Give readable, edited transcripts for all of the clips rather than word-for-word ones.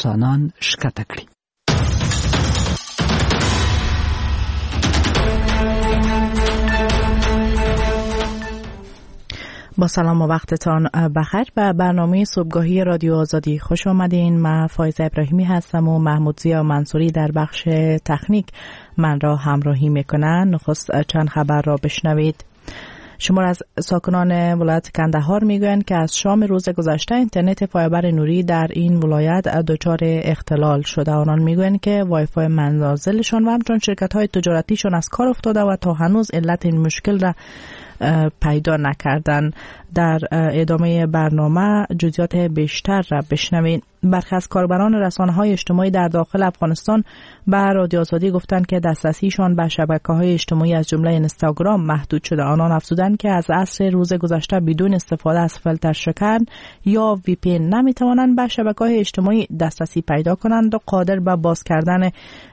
انسانان شکته کړي. با سلام و وقتتان بخیر. به برنامه صبحگاهی رادیو آزادی خوش آمدین. من فایزه ابراهیمی هستم و محمود زیا منصوری در بخش تکنیک من را همراهی میکنن. نخست چند خبر را بشنوید. شمار از ساکنان ولایت کندهار میگویند که از شام روز گذشته اینترنت فایبر نوری در این ولایت دچار اختلال شده. آنان میگویند که وای فای منازلشان و همچنین شرکت‌های تجارتیشان از کار افتاده و تا هنوز علت این مشکل را پیدا نکردن. در ادامه برنامه جزئیات بیشتر را بشنوید. برخی از کاربران رسانه‌های اجتماعی در داخل افغانستان به رادیو آزادی گفتند که دسترسیشان به شبکه‌های اجتماعی از جمله اینستاگرام محدود شده. آنان افزودند که از عصر روز گذشته بدون استفاده از فیلتر شکن یا وی پی ان نمی‌توانند به شبکه‌های اجتماعی دسترسی پیدا کنند و قادر به باز کردن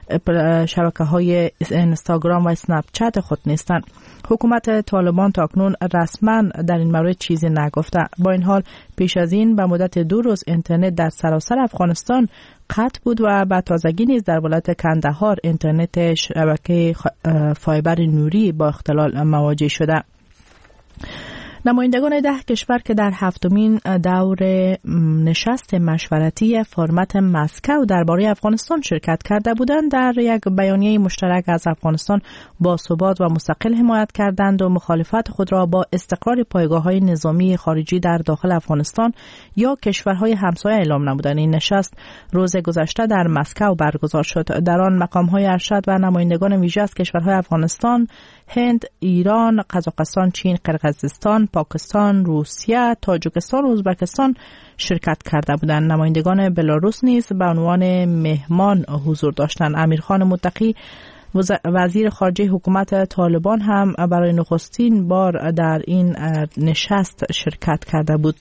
شبکه‌های اینستاگرام و اسنپ چت خود نیستند. حکومت طالبان تاکنون رسما در این مورد چیزی نگفته. با این حال پیش از این به مدت 2 روز اینترنت در سراسر افغانستان قطع بود و به تازگی نیز در ولایت کندهار اینترنت شبکه فایبر نوری با اختلال مواجه شده. نمایندگان 10 کشور که در 7مین دور نشست مشورتی فرمت مسکو درباره افغانستان شرکت کرده بودند در یک بیانیه مشترک از افغانستان با ثبات و مستقل حمایت کردند و مخالفت خود را با استقرار پایگاه‌های نظامی خارجی در داخل افغانستان یا کشورهای همسایه اعلام نمودند. این نشست روز گذشته در مسکو برگزار شد. در آن مقام‌های ارشد و نمایندگان ویژه از کشورهای افغانستان، هند، ایران، قزاقستان، چین، قرقیزستان، پاکستان، روسیه، تاجیکستان و ازبکستان شرکت کرده بودند. نمایندگان بلاروس نیز به عنوان مهمان حضور داشتند. امیرخان متقی وزیر خارجه حکومت طالبان هم برای نخستین بار در این نشست شرکت کرده بود.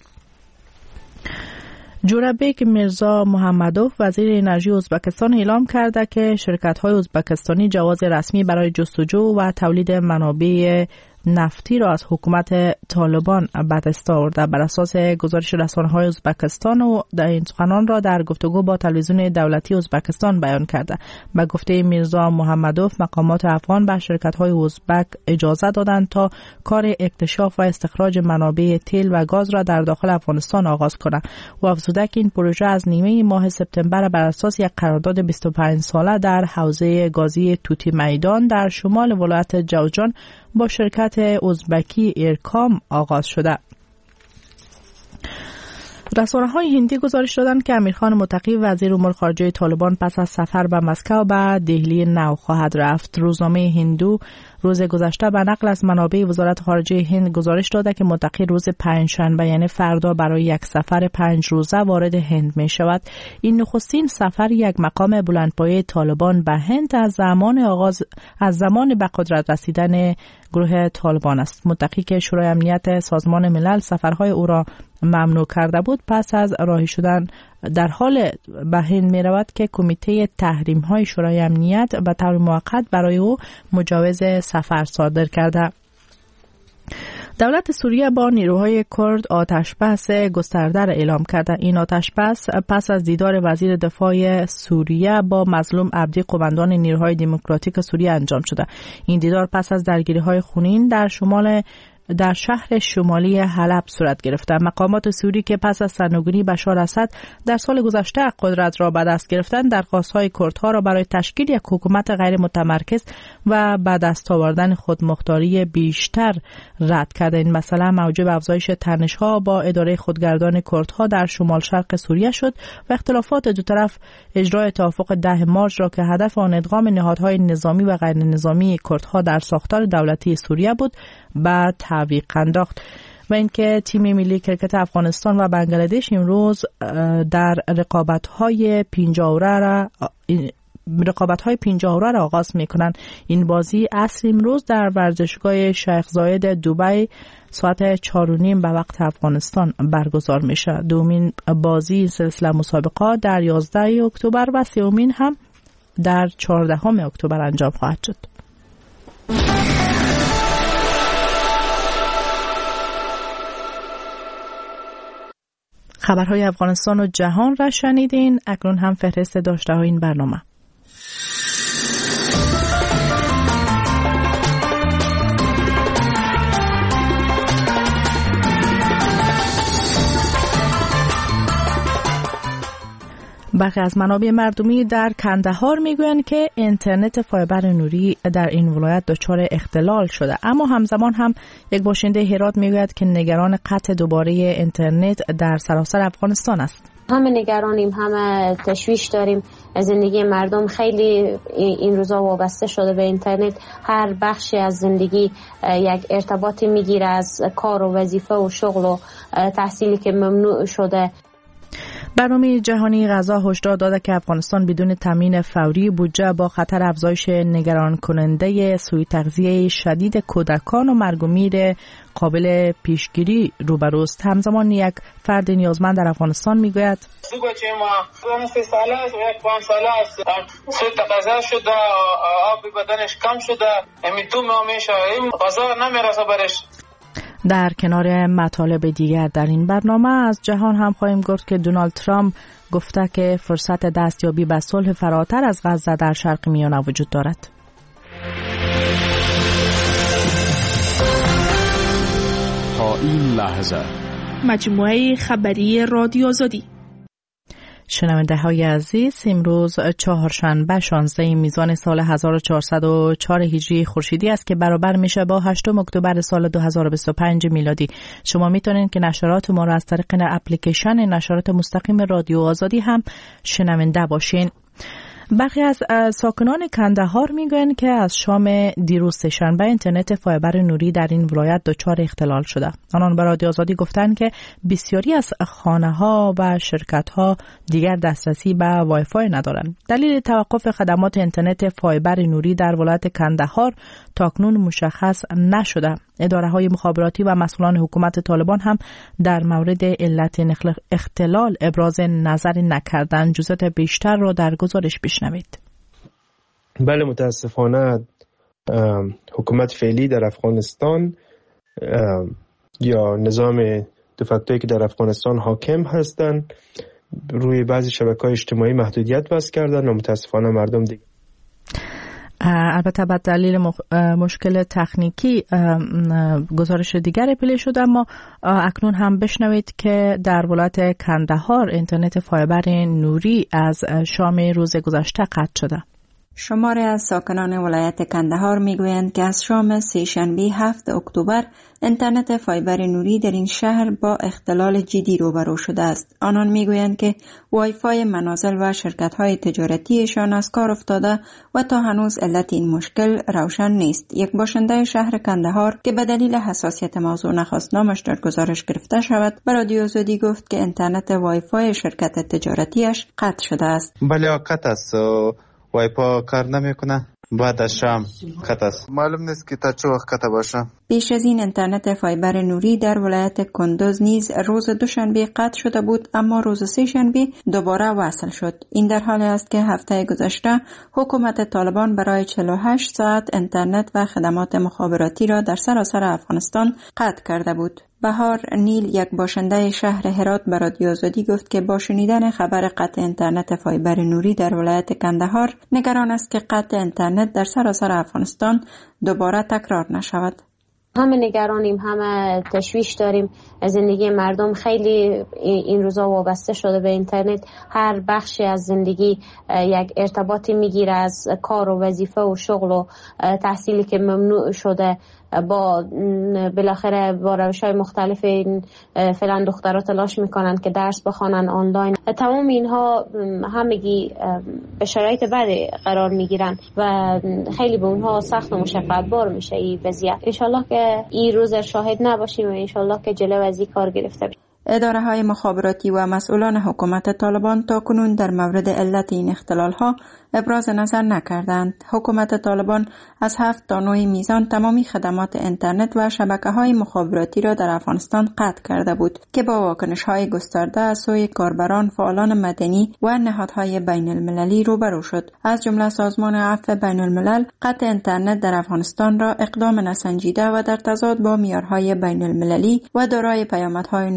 جورابیک میرزا محمدوف وزیر انرژی ازبکستان اعلام کرده که شرکت‌های ازبکستانی جواز رسمی برای جستجو و تولید منابع نفتی را از حکومت طالبان به دست آورده. بر اساس گزارش رسانه‌های ازبکستان و در این سخنان را در گفتگو با تلویزیون دولتی ازبکستان بیان کرده. به گفته میرزا محمدوف مقامات افغان به شرکت‌های ازبک اجازه دادند تا کار اکتشاف و استخراج منابع تیل و گاز را در داخل افغانستان آغاز کنند. و افزوده که این پروژه از نیمه ماه سپتامبر بر اساس یک قرارداد 25 ساله در حوزه گازی توتی میدان در شمال ولایت جوزجان با شرکت ازبکی ایرکام آغاز شده. رسانه‌های هندی گزارش دادند که امیرخان متقی وزیر امور خارجه طالبان پس از سفر به مسکو به دهلی نو خواهد رفت. روزنامه هندو روز گذشته به نقل از منابع وزارت خارجه هند گزارش داده که متقی روز پنجشنبه یعنی فردا برای یک سفر 5 روزه وارد هند می شود. این نخستین سفر یک مقام بلندپایه طالبان به هند از زمان به قدرت رسیدن گروه طالبان است. متقی که شورای امنیت سازمان ملل سفرهای او را ممنوع کرده بود پس از راهی شدن در حال به هند می رود که کمیته تحریم های شورای امنیت به طور موقت برای او مجوز سفر صادر کرده. دولت سوریه با نیروهای کرد آتشبس گسترده را اعلام کرده. این آتشبس پس از دیدار وزیر دفاع سوریه با مظلوم عبدی قوماندان نیروهای دموکراتیک سوریه انجام شده. این دیدار پس از درگیری‌های خونین در شهر شمالی حلب صورت گرفته. مقامات سوری که پس از سرنگونی بشار اسد در سال گذشته قدرت را به دست گرفتند، درخواست‌های کردها را برای تشکیل یک حکومت غیر متمرکز و به دست آوردن خودمختاری بیشتر رد کرده. این مسئله موجب افزایش تنش‌ها با اداره خودگردان کردها در شمال شرق سوریه شد و اختلافات دو طرف اجرای توافق 10 مارس را که هدف آن ادغام نهادهای نظامی و غیر نظامی کردها در ساختار دولتی سوریه بود به تعویق انداخت. و اینکه تیم ملی کرکت افغانستان و بنگلادش امروز در رقابت‌های 50 را آغاز می‌کنند. این بازی عصر امروز در ورزشگاه شیخ زاید دبی ساعت 4:30 به وقت افغانستان برگزار میشه. دومین بازی سلسله مسابقات در 11 اکتبر و سومین هم در 14 اکتبر انجام خواهد شد. خبرهای افغانستان و جهان را شنیدین. اکنون هم فهرست داشته های این برنامه. برخی از منابع مردمی در کندهار میگویند که اینترنت فایبر نوری در این ولایت دچار اختلال شده، اما همزمان هم یک باشنده هرات میگوید که نگران قطع دوباره اینترنت در سراسر افغانستان است. همه نگرانیم، همه تشویش داریم. زندگی مردم خیلی این روزا وابسته شده به اینترنت. هر بخشی از زندگی یک ارتباطی میگیره، از کار و وظیفه و شغل و تحصیلی که ممنوع شده. برنامه جهانی غذا هشدار داده که افغانستان بدون تامین فوری بودجه با خطر افزایش نگران کننده سوء تغذیه شدید کودکان و مرگ و میر قابل پیشگیری روبروست. همزمان یک فرد نیازمند در افغانستان میگوید دو بچه ما 3 ساله است و یک 5 ساله است، سوء تغذیه شده، آب بدنش کم شده، تو میشه این غذا نمیرسه برش. در کنار مطالب دیگر در این برنامه از جهان هم خواهیم گفت که دونالد ترامپ گفته که فرصت دستیابی به صلح فراتر از غزه در شرق میانه وجود دارد. تا این لحظه مجموعه خبری رادیو آزادی. شنونده های عزیز، امروز چهارشنبه 16 میزان سال 1404 هجری خورشیدی است که برابر میشه با 8 اکتبر سال 2025 میلادی. شما میتونید که نشرات ما را از طریق اپلیکیشن نشرات مستقیم رادیو آزادی هم شنونده باشین. برخی از ساکنان کندهار میگویند که از شام دیروز سه‌شنبه اینترنت فایبر نوری در این ولایت دچار اختلال شده. آنان به رادیو آزادی گفتند که بسیاری از خانه‌ها و شرکت‌ها دیگر دسترسی به وایفای ندارند. دلیل توقف خدمات اینترنت فایبر نوری در ولایت کندهار تاکنون مشخص نشده. اداره‌های مخابراتی و مسئولان حکومت طالبان هم در مورد علت اختلال ابراز نظر نکردند. جزئیات بیشتر را در گزارش بشنوید. بله، متاسفانه حکومت فعلی در افغانستان یا نظام دفاعی که در افغانستان حاکم هستند روی بعضی شبکه‌های اجتماعی محدودیت وضع کردن و متاسفانه مردم دیگه البته به دلیل مشکل تکنیکی گزارش دیگری پلی شد، اما اکنون هم بشنوید که در ولایت کندهار اینترنت فایبر نوری از شام روز گذشته قطع شده. شماری از ساکنان ولایت کندهار میگویند که از شام سه‌شنبه 7 اکتبر اینترنت فایبر نوری در این شهر با اختلال جدی روبرو شده است. آنان میگویند که وای فای منازل و شرکت‌های تجارتیشان از کار افتاده و تا هنوز علت این مشکل روشن نیست. یک باشنده شهر کندهار که به دلیل حساسیت موضوع نخواست نامش در گزارش گرفته شود، به رادیو آزادی گفت که اینترنت وای فای شرکت تجارتیش قطع شده است. بله، قطع است. وایپا کار نمیکنه. بعد از شام قطع است. معلوم نیست که تا چه وقت قطع باشه. پیش از این اینترنت فایبر نوری در ولایت کندوز نیز روز دوشنبه قطع شده بود، اما روز سه‌شنبه دوباره وصل شد. این در حالی است که هفته گذشته حکومت طالبان برای 48 ساعت اینترنت و خدمات مخابراتی را در سراسر افغانستان قطع کرده بود. بهار نیل، یک باشنده شهر هرات، به رادیو آزادی گفت که با شنیدن خبر قطع اینترنت فایبر نوری در ولایت کندهار نگران است که قطع اینترنت در سراسر افغانستان دوباره تکرار نشود. همه نگرانیم، همه تشویش داریم. زندگی مردم خیلی این روزا وابسته شده به اینترنت. هر بخشی از زندگی یک ارتباطی میگیره، از کار و وظیفه و شغل و تحصیلی که ممنوع شده. با بالاخره با روش‌های مختلف فعلا دخترها تلاش میکنن که درس بخوانن آنلاین. تمام اینها همگی به شرایط بدی قرار میگیرن و خیلی به اونها سخت و مشقت بار میشه این وضعیت. انشالله که این روز شاهد نباشیم و انشالله که جلو از این کار گرفته بشه. اداره‌های مخابراتی و مسئولان حکومت طالبان تاکنون در مورد علت این اختلال‌ها ابراز نظر نکردند. حکومت طالبان از 7 تا 9 میزان تمامی خدمات اینترنت و شبکه‌های مخابراتی را در افغانستان قطع کرده بود که با واکنش‌های گسترده از سوی کاربران، فعالان مدنی و نهادهای بین‌المللی روبرو شد. از جمله سازمان عفو بین‌الملل قطع اینترنت در افغانستان را اقدام نسنجیده و در تضاد با معیارهای بین‌المللی و دارای پیامدهای ناگوار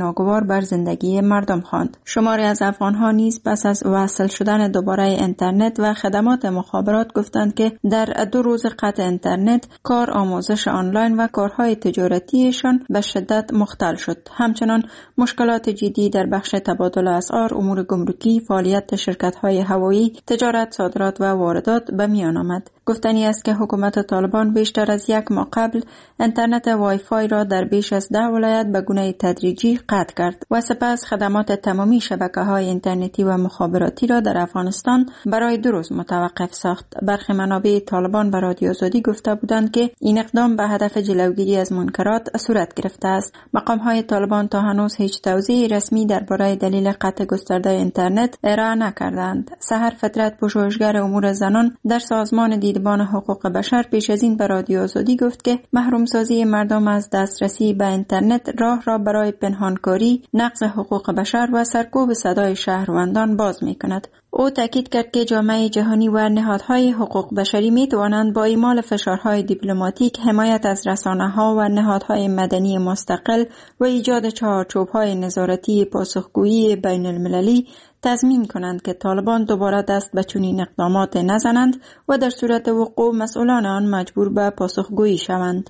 بار بر زندگی مردم خواند. شماری از افغان‌ها نیز پس از وصل شدن دوباره اینترنت و خدمات مخابرات گفتند که در 2 روز قطع اینترنت کار، آموزش آنلاین و کارهای تجارتیشان به شدت مختل شد. همچنان مشکلات جدی در بخش تبادل اسعار، امور گمرکی، فعالیت شرکت‌های هوایی، تجارت، صادرات و واردات به میان آمد. گفتنی است که حکومت طالبان بیشتر از 1 ماه قبل اینترنت وای فای را در بیش از 10 ولایت به گونه تدریجی قطع کرد و سپس خدمات تمامی شبکه‌های اینترنتی و مخابراتی را در افغانستان برای 2 روز متوقف ساخت. برخی منابع طالبان به رادیو آزادی گفته بودند که این اقدام به هدف جلوگیری از منکرات صورت گرفته است. مقام‌های طالبان تا هنوز هیچ توضیح رسمی درباره دلیل قطع گسترده اینترنت ارائه نکردند. سحر فطرت، پژوهشگر امور زنان در سازمان دیدبان حقوق بشر، پیش از این به رادیو آزادی گفت که محرومسازی مردم از دسترسی به اینترنت راه را برای پنهانکاری، نقض حقوق بشر و سرکوب صدای شهروندان باز می‌کند. او تاکید کرد که جامعه جهانی و نهادهای حقوق بشری می‌توانند با اعمال فشارهای دیپلماتیک، حمایت از رسانه‌ها و نهادهای مدنی مستقل و ایجاد چارچوب‌های نظارتی پاسخگویی بین‌المللی تضمین کنند که طالبان دوباره دست به چنین اقدامات نزنند و در صورت وقوع مسئولان آن مجبور به پاسخگویی شوند.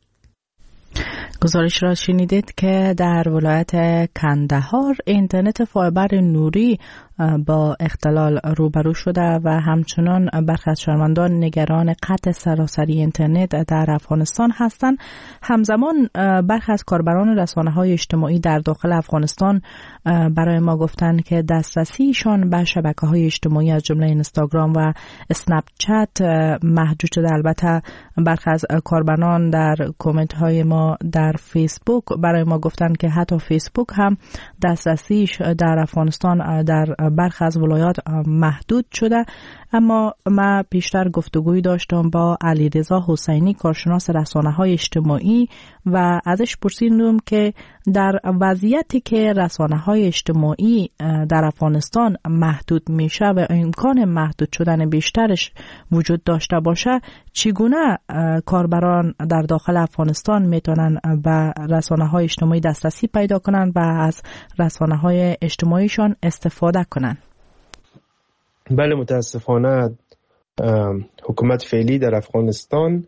گزارش را شنیدید که در ولایت کندهار اینترنت فایبر نوری با اختلال روبرو شده و همچنان برخی از شهروندان نگران قطع سراسری اینترنت در افغانستان هستند. همزمان برخی از کاربران رسانه‌های اجتماعی در داخل افغانستان برای ما گفتند که دسترسیشان به شبکه‌های اجتماعی از جمله اینستاگرام و اسنپ چت محدود شده. البته برخی از کاربران در کامنت‌های ما در فیسبوک برای ما گفتند که حتی فیسبوک هم دسترسیش در افغانستان در برخی از ولایات محدود شده. اما ما بیشتر گفتگوی داشتم با علیرضا حسینی، کارشناس رسانه‌های اجتماعی، و ازش پرسیدم که در وضعیتی که رسانه‌های اجتماعی در افغانستان محدود میشه و امکان محدود شدن بیشترش وجود داشته باشه، چگونه کاربران در داخل افغانستان میتونن به رسانه‌های اجتماعی دسترسی پیدا کنن و از رسانه‌های اجتماعیشان استفاده کنن؟ بله، متاسفانه حکومت فعلی در افغانستان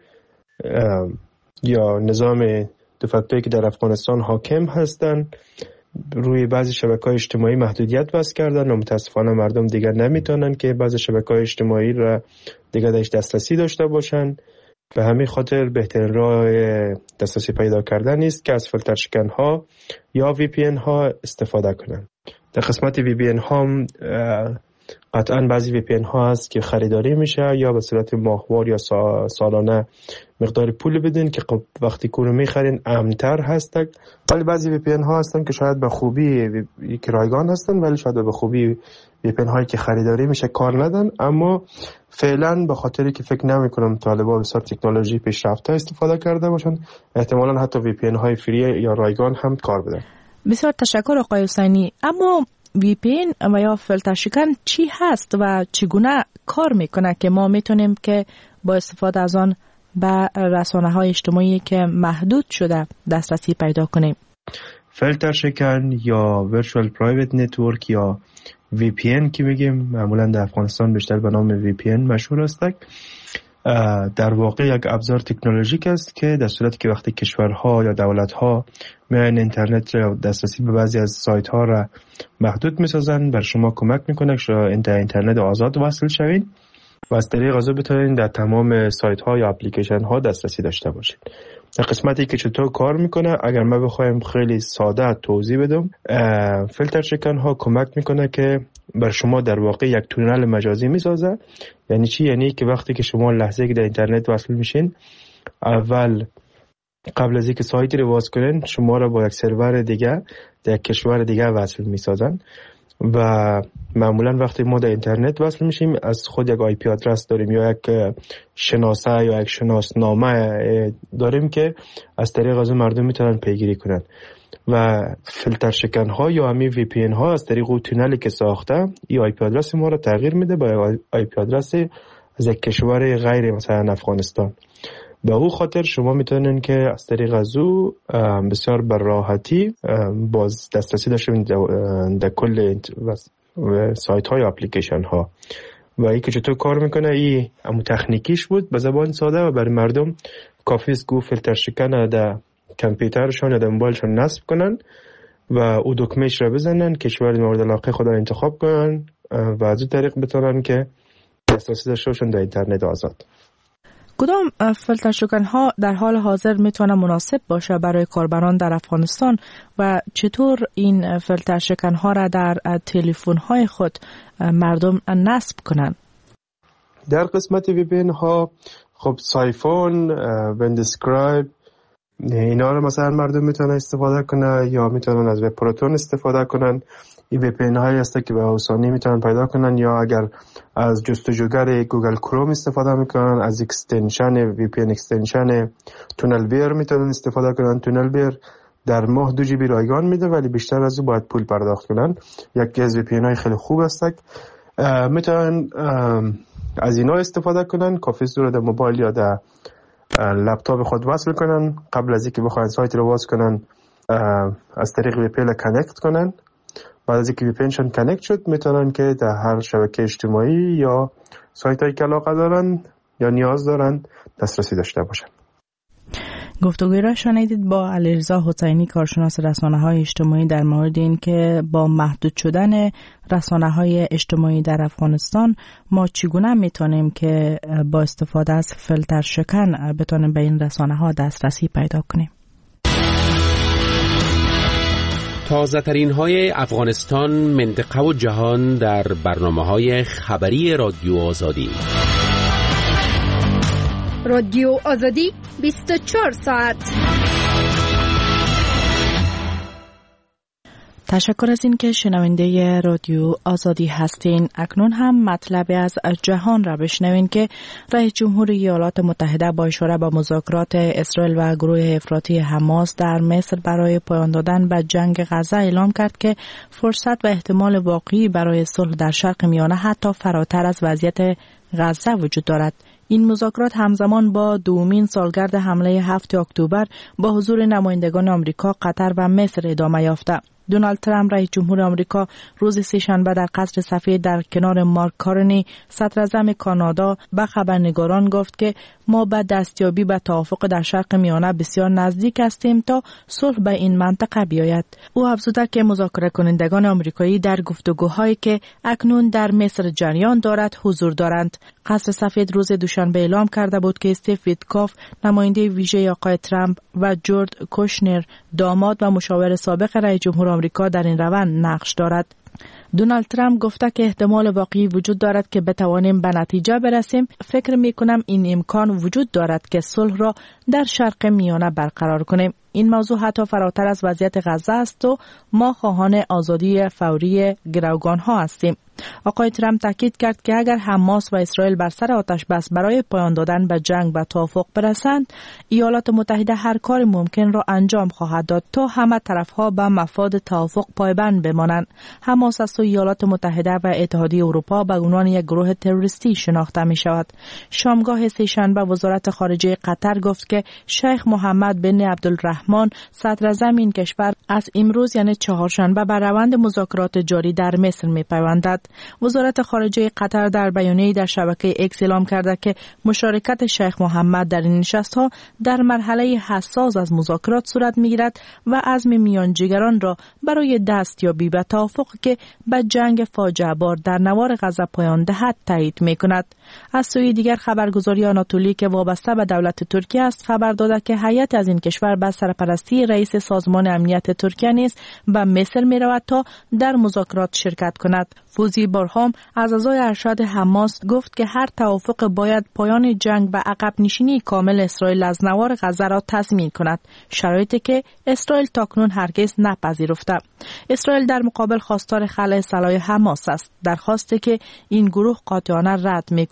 یا نظام دفعاتی که در افغانستان حاکم هستند روی بعضی شبکه‌های اجتماعی محدودیت وضع کردن و متاسفانه مردم دیگر نمیتونن که بعضی شبکه‌های اجتماعی را دیگر درش دسترسی داشته باشند. به همین خاطر بهترین راه دسترسی پیدا کردن است که از فیلتر شکن‌ها یا VPN ها استفاده کنند. در قسمت VPN ها قطعاً بعضی VPN ها هست که خریداری میشه یا به صورت ماهوار یا سالانه مقدار پول بدین که وقتی کورو میخرین امن‌تر هستن. ولی بعضی VPN ها هستن که شاید به خوبی یک رایگان هستن ولی شاید به خوبی VPN هایی که خریداری میشه کار ندن. اما فعلا به خاطری که فکر نمی‌کنم طالبا بسیار تکنولوژی پیشرفته استفاده کرده باشن، احتمالاً حتی VPN های فری یا رایگان هم کار بدن. بسیار تشکر آقای حسینی. اما VPN و یا فیلتر شکن چی هست و چگونه کار میکنه که ما میتونیم که با استفاده از آن به رسانه‌های اجتماعی که محدود شده دسترسی پیدا کنیم؟ فیلتر شکن یا Virtual Private Network یا VPN که میگیم، معمولا در افغانستان بیشتر به نام VPN مشهور است، در واقع یک ابزار تکنولوژیک است که در صورتی که وقتی کشورها یا دولت‌ها میان اینترنت را دسترسی به بعضی از سایت ها را محدود میسازن، بر شما کمک میکنه که اینترنت آزاد وصل شوین و از طریق آزاد بتونین در تمام سایت ها یا اپلیکیشن ها دسترسی داشته باشین. در قسمتی که چطور کار میکنه، اگر ما بخوایم خیلی ساده توضیح بدم، فیلتر شکن ها کمک میکنه که بر شما در واقع یک تونل مجازی میسازه. یعنی چی؟ یعنی که وقتی که شما لحظه که در اینترنت وصل میشین، اول قبل از اینکه سایتی رو باز کنین شما را با یک سرور دیگه در یک کشور دیگه وصل میسازن و معمولا وقتی ما در اینترنت وصل میشیم از خود یک IP آدرس داریم یا یک شناسه یا یک شناسنامه داریم که از طریق از مردم میتونن پیگیری کنن و فیلتر شکن ها یا همین VPN ها از طریق اون تونلی که ساخته این IP آدرس ما رو تغییر میده با IP آدرس از یک کشور غیر مثلا افغانستان. به او خاطر شما میتونین که از طریق از او بسیار بر راحتی باز دسترسی داشته باشین در کل سایت های اپلیکیشن ها. و این که چطور کار میکنه، این همون تکنیکیش بود به زبان ساده و برای مردم کافی است گو فیلتر شکن در کامپیوترشون یا در موبایلشون نصب کنن و او دکمهش را بزنن، کشور مورد علاقه خود را انتخاب کنن و از این طریق بتونن که دسترسی داشته باشن در اینترنت آزاد. کدام فیلتر شکن ها در حال حاضر میتونه مناسب باشه برای کاربران در افغانستان و چطور این فیلتر شکن ها را در تلفن های خود مردم نصب کنن؟ در قسمت وی پی ان ها خب سایفون، وندسکرایب، اینا رو مثلا مردم میتونن استفاده کنن یا میتونن از وب پروتون استفاده کنن. این وی پی ان هایی هست که به آسانی میتونن پیدا کنن، یا اگر از جستجوگر گوگل کروم استفاده میکنن از اکستنشن وی پی ان اکستنشن تونل بیر میتونن استفاده کنن. تونل بیر در ماه 2 GB رایگان میده ولی بیشتر از او باید پول پرداخت کنن. یکی از وی پی ان های خیلی خوب است، میتونن از اینا استفاده کنن. کافی است رو در موبایل یا در لپتاپ خود وصل کنن، قبل از اینکه بخواین سایت رو باز کنن از طریق وی پی ان کانکت کنن. بعد از اینکه وی پی انشون کانکت شد میتونن که در هر شبکه اجتماعی یا سایت هایی که علاقه دارن یا نیاز دارن دسترسی داشته باشن. گفتگوی را شنیدید با علیرضا حسینی، کارشناس رسانه‌های اجتماعی، در مورد این که با محدود شدن رسانه‌های اجتماعی در افغانستان ما چگونه میتونیم که با استفاده از فیلتر شکن بتونیم به این رسانه‌ها دسترسی پیدا کنیم. تازه ترین های افغانستان، منطقه و جهان در برنامه‌های خبری رادیو آزادی. رادیو آزادی 24 ساعت. تشکر از این که شنونده رادیو آزادی هستین. اکنون هم مطلب از جهان را بشنوین که رئیس جمهور ایالات متحده با اشاره به مذاکرات اسرائیل و گروه افراطی حماس در مصر برای پایان دادن به جنگ غزه اعلام کرد که فرصت و احتمال واقعی برای صلح در شرق میانه حتی فراتر از وضعیت غزه وجود دارد. این مذاکرات همزمان با دومین سالگرد حمله 7 اکتبر با حضور نمایندگان آمریکا، قطر و مصر ادامه یافته. دونالد ترامپ رئیس جمهور آمریکا روز سه‌شنبه در قصر سفید در کنار مارک کارنی صدراعظم کانادا به خبرنگاران گفت که ما به دستیابی به توافق در شرق میانه بسیار نزدیک هستیم تا صلح به این منطقه بیاید. او افزود که مذاکره کنندگان آمریکایی در گفتگوهایی که اکنون در مصر جریان دارد حضور دارند. قصر سفید روز دوشنبه اعلام کرده بود که استیو ویتکاف، نماینده ویژه آقای ترامپ، و جورج کوشنر، داماد و مشاور سابق رئیس جمهور آمریکا در این روند نقش دارد. دونالد ترامپ گفته که احتمال واقعی وجود دارد که بتوانیم به نتیجه برسیم. فکر می کنم این امکان وجود دارد که صلح را در شرق میانه برقرار کنیم. این موضوع حتی فراتر از وضعیت غزه است و ما خواهان آزادی فوری گروگان ها هستیم. آقای ترامپ تاکید کرد که اگر حماس و اسرائیل بر سر آتش بس برای پایان دادن به جنگ به توافق برسند، ایالات متحده هر کار ممکن را انجام خواهد داد تا همه طرفها به مفاد توافق پایبند بمانند. حماس از سوی ایالات متحده و اتحادیه اروپا به عنوان یک گروه تروریستی شناخته می شود. شامگاه سه‌شنبه وزارت خارجه قطر گفت که شیخ محمد بن عبدالرحمن، صدراعظم این کشور، از امروز یعنی چهارشنبه به روند مذاکرات جاری در مصر می پیوندد. وزارت خارجه قطر در بیانیه‌ای در شبکه اکس اعلام کرده که مشارکت شیخ محمد در این نشست‌ها در مرحله حساس از مذاکرات صورت می‌گیرد و عزم میانجیگران را برای دستیابی به توافق که به جنگ فاجعه بار در نوار غزه پایان دهد تایید می‌کند. از سوی دیگر خبرگزاری آناتولی که وابسته به دولت ترکیه است خبر داده که هیئت از این کشور به سرپرستی رئیس سازمان امنیت ترکیه نیز به مصر می‌رود تا در مذاکرات شرکت کند. فوزی برهام از اعضای ارشد حماس گفت که هر توافق باید پایان جنگ و عقب نشینی کامل اسرائیل از نوار غزه را تضمین کند، شرایطی که اسرائیل تاکنون هرگز نپذیرفته. اسرائیل در مقابل خواستار خلع سلاح حماس است، درخواستی که این گروه قاطعانه رد می‌کند.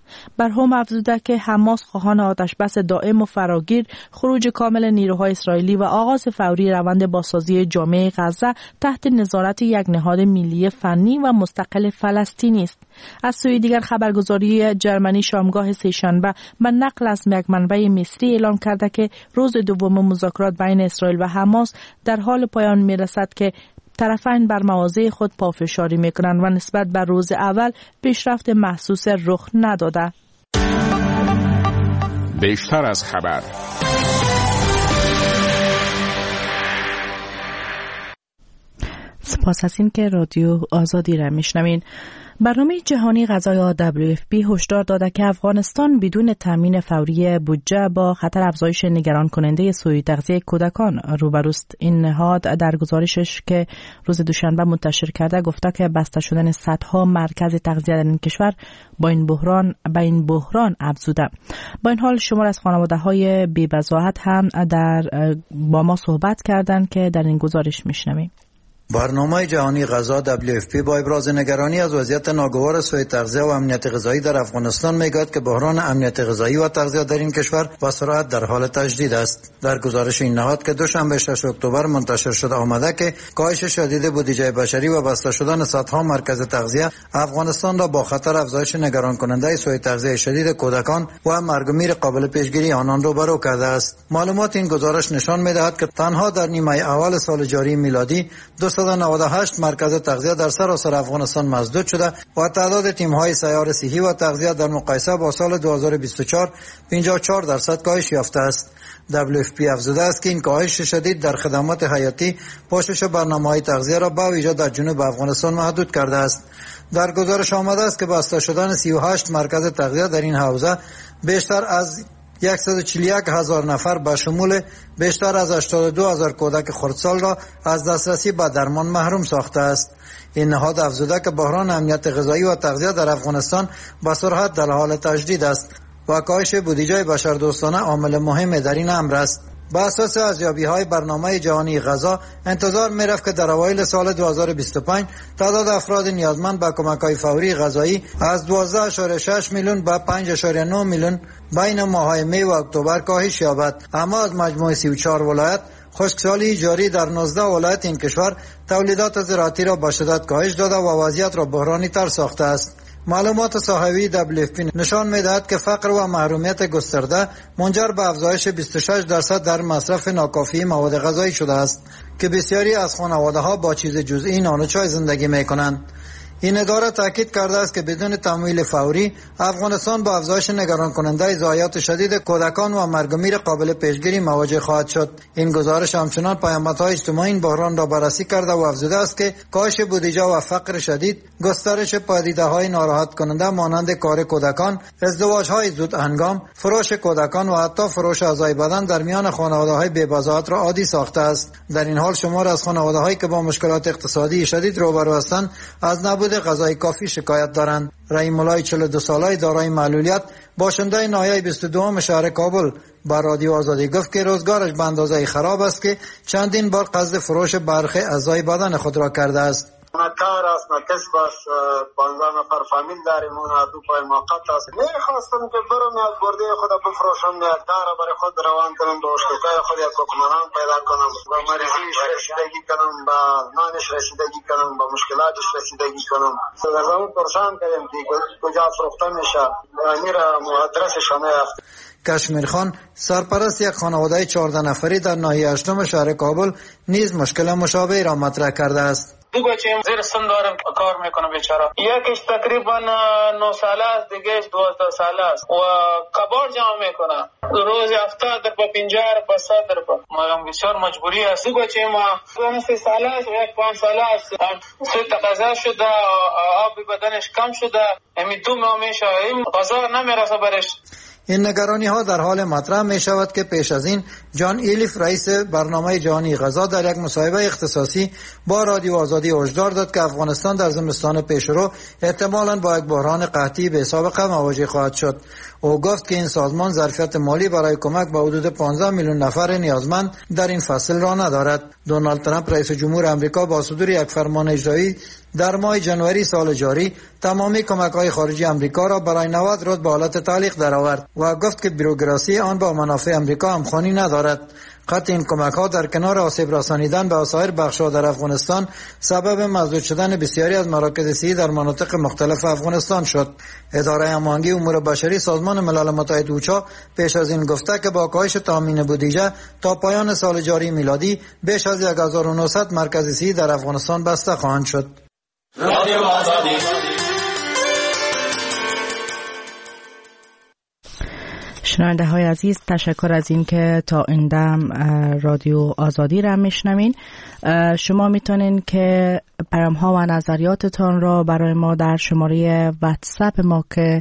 برهم افزوده که حماس خواهان آتشبس دائم و فراگیر، خروج کامل نیروهای اسرائیلی و آغاز فوری روند بازسازی جامعه غزه تحت نظارت یک نهاد ملی فنی و مستقل فلسطینی است. از سوی دیگر خبرگزاری جرمنی شامگاه سه‌شنبه به نقل از یک منبع مصری اعلام کرده که روز دوم مذاکرات بین اسرائیل و حماس در حال پایان می‌رسد که طرفین بر مواضع خود پافشاری می‌کنند و نسبت به روز اول پیشرفت محسوس رخ نداده. بیشتر از خبر. سپاس از این که رادیو آزادی را میشنوین. برنامه جهانی غذای WFP هشدار داده که افغانستان بدون تامین فوری بودجه با خطر افزایش نگران کننده سوء تغذیه کودکان روبروست. این نهاد در گزارشش که روز دوشنبه منتشر کرده گفته که بسته شدن صدها مرکز تغذیه در این کشور با این بحران افزوده. با این حال شمار از خانواده‌های بی‌بضاعت هم با ما صحبت کردند که در این گزارش میشنویم. برنامه جهانی غذا WFP با ابراز نگرانی از وضعیت ناگوار سوء تغذیه و امنیت غذایی در افغانستان میگوید که بحران امنیت غذایی و تغذیه در این کشور با سرعت در حال تجدید است. در گزارش این نهاد که دوشنبه 6 اکتبر منتشر شده آمده که کاهش شدید بودجه بشری و بسته شدن صدها مرکز تغذیه افغانستان را با خطر افزایش نگران کننده سوء تغذیه شدید کودکان و مرگ و میر قابل پیشگیری آنان روبرو کرده است. معلومات این گزارش نشان می‌دهد که تنها در نیمه اول سال جاری میلادی 298 مرکز تغذیه در سراسر افغانستان مسدود شده و تعداد تیم‌های سیار صحی و تغذیه در مقایسه با سال 2024 54% کاهش یافته است. WFP افزوده است که این کاهش شدید در خدمات حیاتی پوشش برنامه‌های تغذیه را با ویژه در جنوب افغانستان محدود کرده است. در گزارش آمده است که بسته شدن 38 مرکز تغذیه در این حوزه بیشتر از 141,000 نفر به شمول بیشتر از 82,000 کودک خردسال را از دسترسی به درمان محروم ساخته است. این نهاد افزوده که بحران امنیت غذایی و تغذیه در افغانستان به سرعت در حال تجدید است و کاهش بودجه بشردوستانه عامل مهم در این امر است. با اساس ارزیابی‌های برنامه جهانی غذا انتظار می‌رفت که در اوایل سال 2025 تعداد افراد نیازمند به کمک‌های فوری غذایی از 12.6 میلیون به 5.9 میلیون بین ماه‌های می و اکتبر کاهش یابد. اما از مجموع 34 ولایت خشکسالی جاری در 19 ولایت این کشور تولیدات زراعتی را به شدت کاهش داده و وضعیت را بحرانی تر ساخته است. معلومات صحوی WFP نشان می‌دهد که فقر و محرومیت گسترده منجر به افزایش 26% در مصرف ناکافی مواد غذایی شده است که بسیاری از خانواده‌ها با چیز جزئی نان و چای زندگی می‌کنند. این اداره تاکید کرده است که بدون تمویل فوری افغانستان با افزایش نگران کننده ضایعات شدید کودکان و مرگ و میر قابل پیشگیری مواجه خواهد شد. این گزارش همچنان پیامدهای اجتماعی این بحران را بررسی کرده و افزوده است که کاهش بودجه و فقر شدید، گسترش پدیده‌های ناراحت کننده مانند کار کودکان، ازدواج‌های زود هنگام، فروش کودکان و حتی فروش اعضای بدن در میان خانواده‌های بی‌بضاعت را عادی ساخته است. در این حال شمار از خانواده‌هایی که با مشکلات اقتصادی شدید روبرو هستند از نبود غذای کافی شکایت دارند. رحیم الله 42 ساله دارای معلولیت باشنده ناحیه 22 شهر کابل با رادیو آزادی گفت که روزگارش به اندازه خراب است که چندین بار قصد فروش برخی اعضای بدن خود را کرده است. نه کار است نه کسب است، 15 نفر فامیل داریم، اون دو پای موقت است. میخواستم که برم از برده خود بفروشم، یک کار برای خود روان کنم، به اشتکای خود یک حکمران پیدا کنم، به مریضیش رسیدگی کنم، به نانش رسیدگی کنم، به مشکلاتش رسیدگی کنم. از اون پرسان کردم که کجا فروخته میشه، میره آدرسش نیافت. کشمیر خان سرپرست یک خانواده 14 نفری در ناحیه 8 شهر کابل نیز مشکل مشابهی را مطرح کرده است. دو بچه‌ام زیر سن دارم، کار میکنم بیچاره. یکیش تقریبا 9 ساله است، دیگهش 12 ساله است و کبار جمع میکنه. روز 70 درپ 50 درپ 100 درپ. ما بسیار مجبوری است. دو بچه‌ام 3 ساله است و یک 5 ساله است. سوء تغذیه شده، آب بدنش کم شده، همین تو میشه، این غذا نمیرسه برش. این نگرانی ها در حال مطرح می شود که پیش از این جان ایلیف رئیس برنامه جهانی غذا در یک مصاحبه اختصاصی با رادیو آزادی هشدار داد که افغانستان در زمستان پیشرو احتمالاً با یک بحران قحطی به سابقه مواجه خواهد شد. او گفت که این سازمان ظرفیت مالی برای کمک به حدود 15 میلیون نفر نیازمند در این فصل را ندارد. دونالد ترامپ رئیس جمهور آمریکا با صدور یک فرمان اجرایی در ماه ژانویه سال جاری تمامی کمک‌های خارجی آمریکا را برای 90 روز به حالت تعلیق درآورد و گفت که بروکراسی آن با منافع آمریکا همخوانی ندارد. قطع این کمک‌ها در کنار آسیب رسانیدن به سایر بخش‌ها در افغانستان سبب مسدود شدن بسیاری از مراکز صحی در مناطق مختلف افغانستان شد. اداره هماهنگی امور بشری سازمان ملل متحد اوچا پیش از این گفته که با کاهش تامین بودجه تا پایان سال جاری میلادی بیش از 1900 مرکز صحی در افغانستان بسته خواهند شد. رادیو آزادی. شنونده های عزیز، تشکر از این که تا این دم رادیو آزادی را میشنوین. شما میتونین که پیام ها و نظریاتتان را برای ما در شماره واتساپ ما که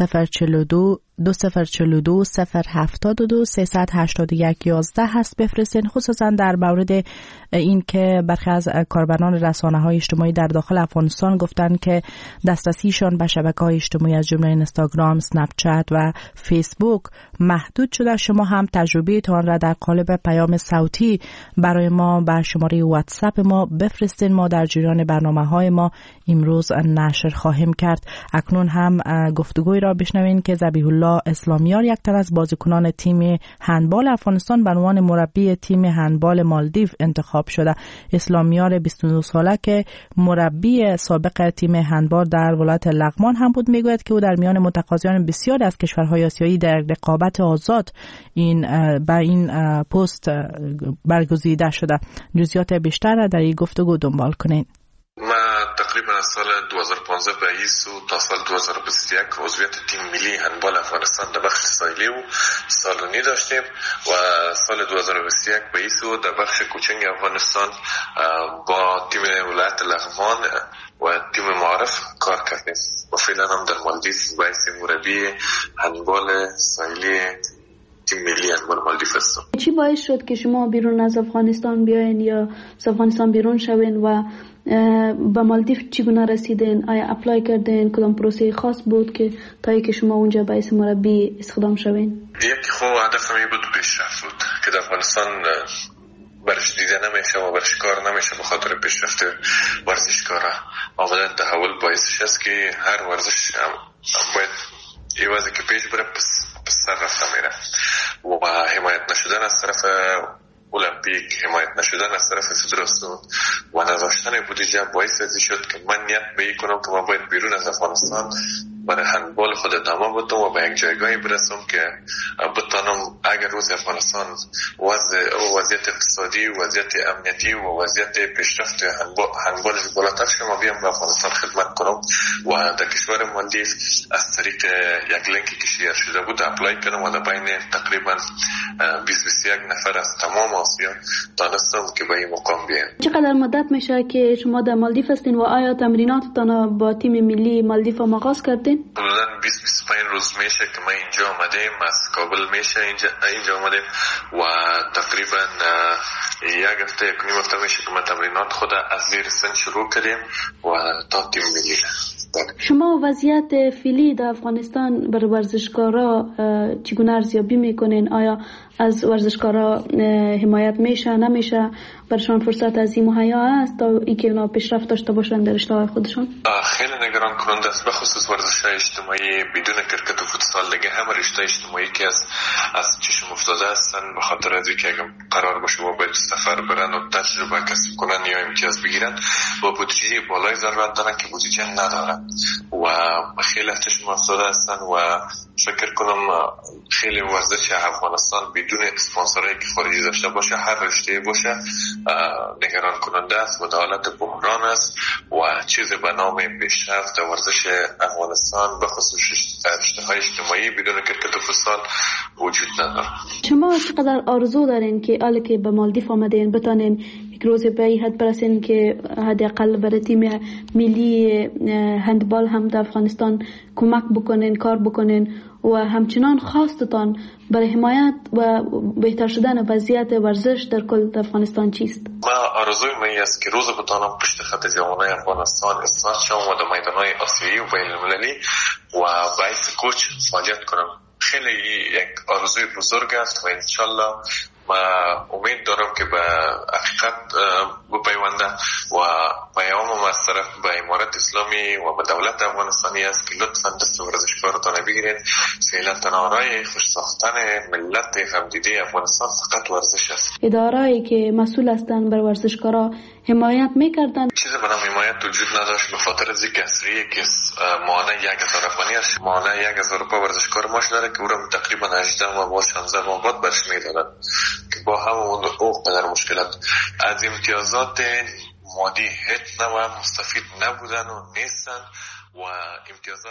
042 2042 072 381 11 هست بفرستین، خصوصا در مورد این که برخی از کاربران رسانه‌های اجتماعی در داخل افغانستان گفتن که دسترسیشان به شبکه‌های اجتماعی از جمله اینستاگرام، اسنپ چت و فیسبوک محدود شده. شما هم تجربه تان را در قالب پیام صوتی برای ما بر شماره واتساپ ما بفرستین. ما در جریان برنامه‌های ما امروز نشر خواهیم کرد. اکنون هم گفتگوی را بشنوین که ذبیح الله اسلامیار، یک تن از بازیکنان تیم هندبال افغانستان، به عنوان مربی تیم هندبال مالدیو انتخاب شده. اسلامیار 22 ساله که مربی سابق تیم هندبال در ولایت لغمان هم بود، میگوید که او در میان متقاضیان بسیاری از کشورهای آسیایی در رقابت آزاد با این پست برگزیده شده. جزئیات بیشتر را در این گفتگو دنبال کنین. تقریبا از سال 2015 به ایسو تا سال 2021 عضویت تیم ملی هندبال افغانستان در بخش ساحلی و سالونی داشتیم و سال 2021 به ایسو در بخش کوچنگ افغانستان با تیم ولایت لغمان و تیم معارف کار کردیم و فعلا هم در مالدیو باعث مربی هندبال ساحلی تیم ملی هندبال مالدیو هستم. چی باعث شد که شما بیرون از افغانستان بیاین یا از افغانستان بیرون شوین و به مالدیو چگونه رسیدین؟ آیا اپلای کردین؟ کدام پروسه خاص بود که تا که شما اونجا باعث مربی استخدام شوین؟ یکی خو هدف می بود پیشرفت بود که در افغانستان برش دیده نمیشه و برش کار نمیشه به خاطر پیشرفت ورزشکارا. اولا تحول باعثش است که هر ورزش باید ایوازی که پیش بره پس سر رفته میره و حمایت نشدن از طرف المپیک، حمایت نشدن از طرف فدراسیون و نداشتن بودجه باعث شد که من نیت به این کنم که من باید بیرون از افغانستان برای هندبال خود ادامه بدم و به یک جایگاهی برسم که بتانم اگر روز افغانستان وضعیت اقتصادی، وضعیت امنیتی و وضعیت پیشرفت هندبالش بالاتر شه ما بیام به افغانستان خدمت کنم و در کشور مالدیو از طریق یک لینکی که شیر شده بود اپلای کردم و در بین تقریبا 20-21 نفر از تمام آسیا تانستم که به این مقام بیایم. چقدر مدت میشه که شما در مالدیو هستین و آیا تمریناتتان با تیم ملی مالدیو هم آغاز کردین؟ حدوداً 20-25 روز میشه که من اینجا آمدیم، از کابل میشه اینجا آمدیم و تقریبا یک هفته یک نیم هفته میشه که من تمرینات خود از زیر سن شروع کردیم و تا تیم ملی. شما وضعیت فعلی در افغانستان بر ورزشکارا چگونه ارزیابی میکنین؟ آیا از ورزشکارا حمایت میشه نمیشه؟ برشان فرصت از این مهیا است تا اینکه اونا پیشرفت داشته باشن در رشته‌های خودشون؟ خیلی نگران کننده است، به خصوص ورزش‌های اجتماعی بدون کرکت و فوتسال دیگه همه رشته اجتماعی که از چشم افتاده هستن به خاطر از اینکه اگه قرار باشه با باید سفر برن و تجربه کسب کنن یا امتیاز بگیرن با بودجه بالای ضرورت دارن که بودجه ندارن و خیلی از چشم افتاده هستن و فکر کنم خیلی ورزش افغانستان بدون اسپانسرایی که خارجی داشته باشه هر رشته باشه نگران کننده است و در حالت بحران است و چیزی به نام پیشرفت ورزش افغانستان به خصوص رشته‌های اجتماعی بدون کرکت و فوتسال وجود نداره. شما چقدر آرزو دارین که حالا که به مالدیو آمدین بتانین روز به این حد برسین که حداقل برای تیم ملی هندبال هم در افغانستان کمک بکنین، کار بکنین و همچنان خواستتان برای حمایت و بهتر شدن وضعیت ورزش در کل افغانستان چیست؟ ما آرزوی من است که روز بتوانم پشت خط جوانای افغانستان اصلاح شوم و در میدانهای آسیایی و بین المللی و باعث کوچ فعالیت کنم. خیلی یک آرزوی بزرگ است و انشالله ما امید دارم که به حقیقت بپیونده و پیام ما از طرف به امارت اسلامی و به دولت افغانستانی است که لطفاً دست ورزشکارتان بگیرید. سیلت نارای خوش ساختن ملت همدیده افغانستان فقط ورزش است. اداره‌ای که مسئول هستند بر ورزشکارا حمایت میکردن. چیزی به نام حمایت وجود نداشت به خاطر از اینکه اصریه که مانع 1000 افغانی است. مانع 1000 روپیه ورزشکار ماش داره که او را تقریبا 18 ماه با 16 ماه بعد برش میدادن که با همون اوق قدر مشکلات از امتیازات مادی هیچ نوع مستفید نبودن و نیستن و امتیازات